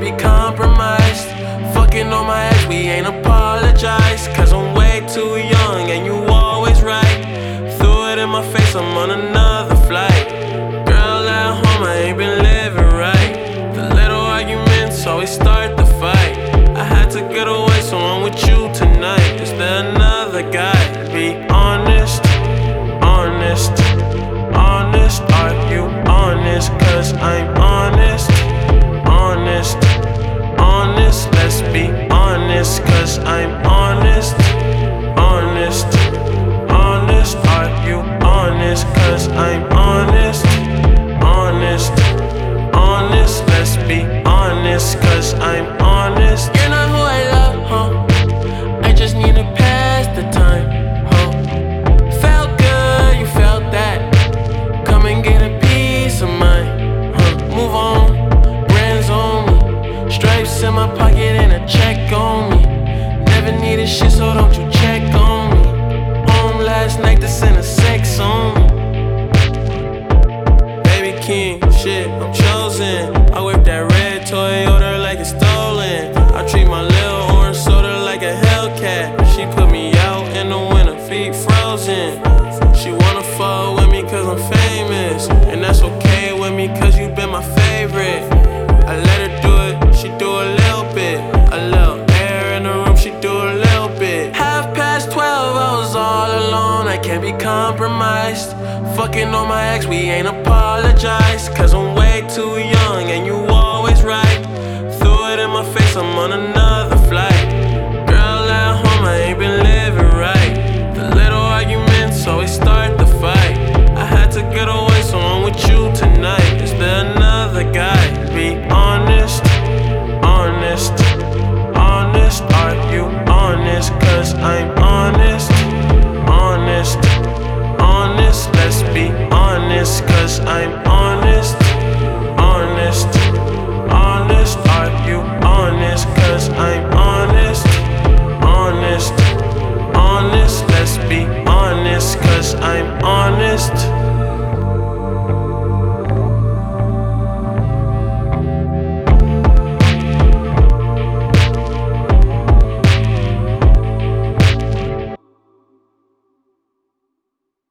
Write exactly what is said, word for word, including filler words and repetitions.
be compromised. Fucking on my ex, we ain't apologize. Cause I'm way too young and you always right. Threw it in my face, I'm on another flight. Girl at home, I ain't been living right. The little arguments always start the fight. I had to get away, so I'm with you tonight. Is there another guy? Be honest, honest, honest. Are you honest? Cause I'm honest, honest, honest. Let's be honest, cause I'm honest, honest, honest. Are you honest? Cause I'm honest, honest, honest. Let's be honest, cause I'm honest. You're not who I love, huh? I just need to pass the time, huh? Felt good, you felt that. Come and get a piece of mine, huh? Move on, brands on me. Stripes in my pocket and a check on me. Never needed shit, so don't you check on me. Home last night to send a sex on me. Baby king, shit, I'm chosen. I whip that red Toyota like it's stolen. I treat my little orange soda like a Hellcat. She put me out in the winter, feet frozen. She wanna fuck with me cause I'm famous, and that's okay with me cause you been my favorite. I let her do it, she do a little bit. A little air in the room, she do a little bit. Half past twelve, I was all alone, I can't be compromised. Fucking on my ex, we ain't apologize. Cause I'm way too young and you always right. Threw it in my face, I'm on another